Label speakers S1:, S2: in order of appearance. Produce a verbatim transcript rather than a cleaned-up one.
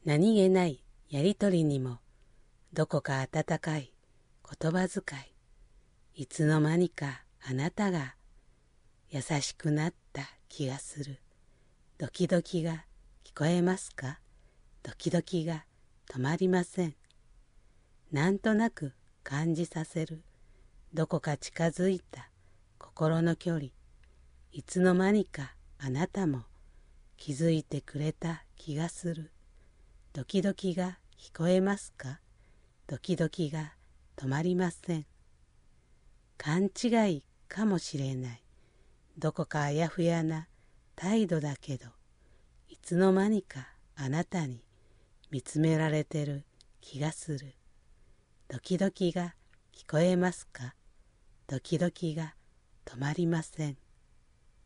S1: 何気ないやりとりにもどこか温かい言葉遣い、いつの間にかあなたが優しくなった気がする。ドキドキが聞こえますか？ドキドキが止まりません。なんとなく感じさせる。どこか近づいた心の距離。いつの間にかあなたも気づいてくれた気がする。ドキドキが聞こえますか？ドキドキが止まりません。勘違いかもしれない。どこかあやふやな態度だけど、いつの間にかあなたに見つめられてる気がする。ドキドキが聞こえますか？ドキドキが止まりません。